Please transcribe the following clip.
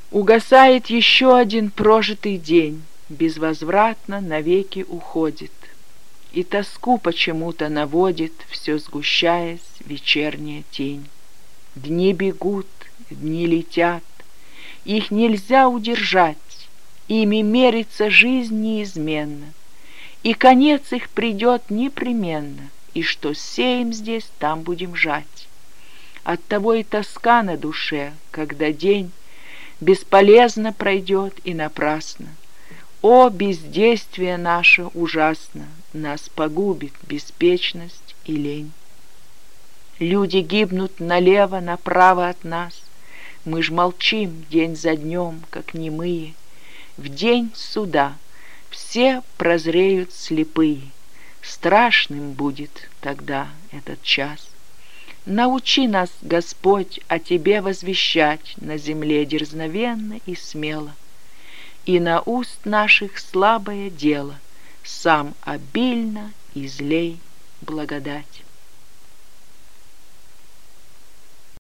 Угасает еще один прожитый день, безвозвратно навеки уходит, и тоску почему-то наводит, все сгущаясь, вечерняя тень. Дни бегут, дни летят, их нельзя удержать, ими мерится жизнь неизменно, и конец их придет непременно, и что сеем здесь, там будем жать. Оттого и тоска на душе, когда день бесполезно пройдет и напрасно. О, бездействие наше ужасно, нас погубит беспечность и лень. Люди гибнут налево, направо от нас, мы ж молчим день за днем, как немые. В день суда все прозреют слепые, страшным будет тогда этот час. Научи нас, Господь, о Тебе возвещать на земле дерзновенно и смело, и на уст наших слабое дело сам обильно излей благодать.